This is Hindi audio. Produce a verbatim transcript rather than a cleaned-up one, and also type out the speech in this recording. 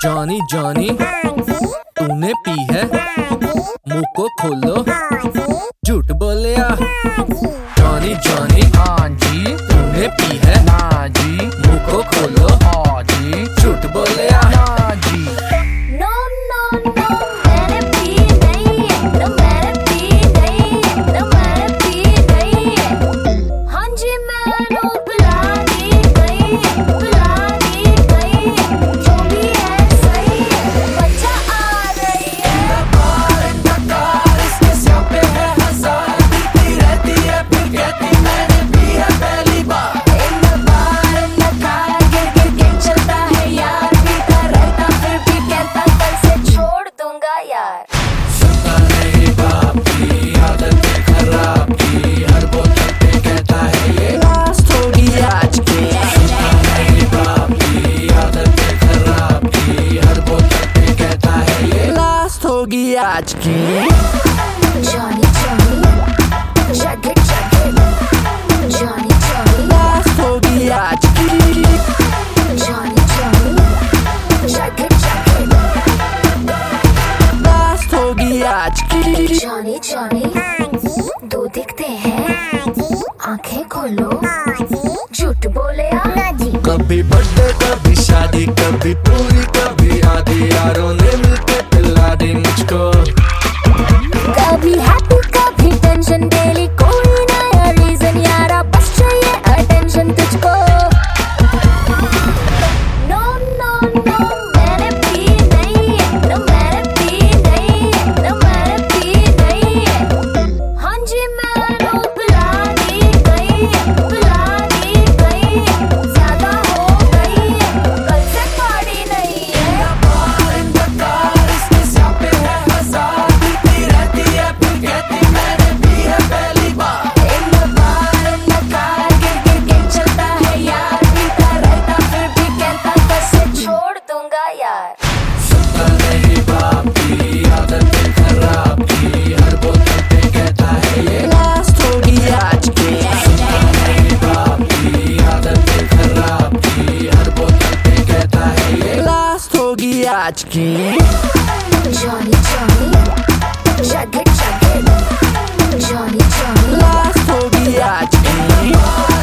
जॉनी जॉनी तूने पी है, मुंह को खोलो, झूठ बोलिया। जॉनी जॉनी हाँ जी, तूने पी है ना जी, मुंह को खोलो, हाँ जी, झूठ बोलिया। ना जी। नो नो नो मैंने पी नहीं है, नो मैंने पी नहीं है, नो मैंने पी नहीं है। हाँ जी मैंने पिला दी गई है, पिला दी गई है, जो भी है सही है, मजा आ रही है। इसके स्यापे है हजार, पीती रहती है फिर कहती मैंने पी है पहली बार। इन बार इन कार गिर गिर के चलता है यार, पीता रहता फिर भी कहता कल से छोड़ दूंगा यार। सुनता नहीं बाप की आदतें खराब की, हर बोतल पे कहता है ये लास्ट होगी आज की। सुनता नहीं बाप की आदतें खराब की, हर बोतल पे कहता है ये लास्ट होगी आज की। Johnny Johnny chug it chug it, Johnny Johnny last होगी आज की। Johnny Johnny chug it chug it, last होगी आज की। Johnny Johnny दो दिखते हैं, आंखें खोलो, झूठ बोले आ जी। कभी बर्थडे कभी शादी, कभी पूरी कभी आधी, यारों ने मिलके पिला दी मुझको। कभी हैप्पी कभी टेंशन, डेली कोई नया रीजन, यारा बस चाहिए अटेंशन तुझको। नो नो नो मैंने पी नहीं है, नो मैंने पी नहीं है, नो मैंने पी नहीं है। हाँ जी मैंने पिला दी गई है, पिला दी गई है, ज्यादा हो गई है, कल से पार्टी नहीं है। इसके स्यापे है हजार, पीती रहती है फिर कहती मैंने पी है पहली बार। इन बार इन कार गिर गिर के चलता है यार, पीता रहता फिर भी कहता कल से छोड़ दूंगा यार। सुनता नहीं बाप की आदतें खराब की, हर बोतल पे कहता है ये लास्ट होगी आज की। सुनता नहीं बाप की आदतें खराब की, हर बोतल पे कहता है ये लास्ट होगी आज की। Johnny Johnny chug it chug it, Johnny Johnny last होगी आज की।